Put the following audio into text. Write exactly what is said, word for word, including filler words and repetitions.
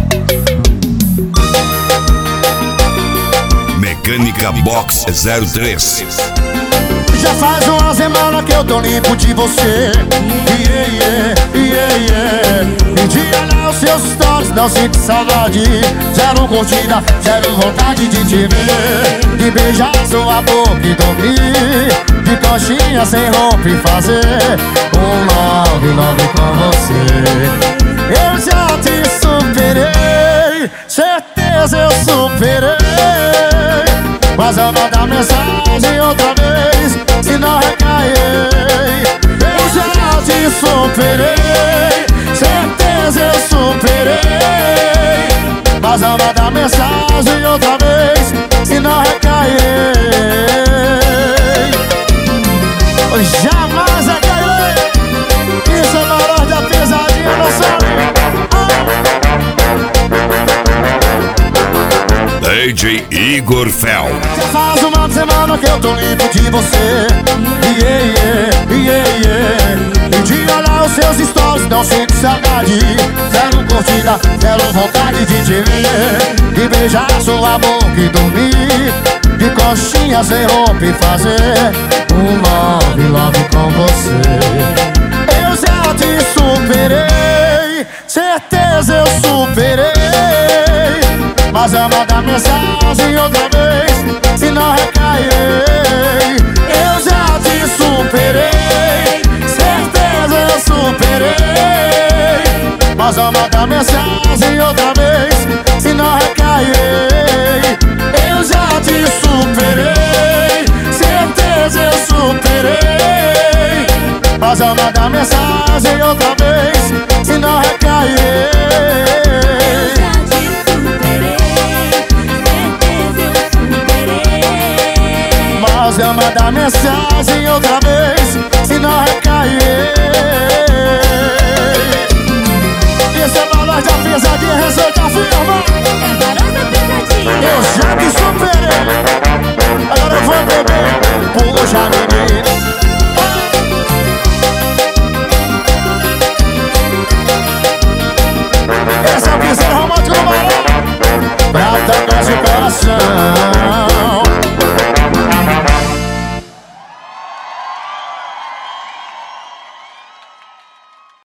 Mecânica Box zero três. Já faz uma semana que eu tô limpo de você. Yeah, yeah, yeah, yeah. E de olhar os seus stories não sinto saudade. Zero curtida, zero vontade de te ver. De beijar sua boca e dormir. De coxinha sem roupa e fazer um love, love com você. Eu já te superei, certeza eu superei. Mas eu vou dar mensagem outra vez, se não recair. Eu já te superei, certeza eu superei. Mas eu vou dar mensagem outra vez, se não recair. Jamais recair. Isso é valor da pesadinha, não sabe? D J Igor Fel. Já faz uma semana que eu tô limpo de você. Yeah, yeah, yeah, yeah. E de olhar os seus stories não sinto saudade. Zero curtida, zero vontade de te ver. De beijar sua boca e dormir. De coxinha sem roupa e fazer um love, love com você. Eu já te superei, certeza eu superei. Mas eu vou dar mensagem outra vez, se não recairei. Eu já te superei, certeza eu superei. Mas eu vou dar mensagem outra vez, se não recairei. Eu já te superei, certeza eu superei. Mas eu vou dar mensagem outra vez, se não recairei. Mas eu mandar mensagem outra vez,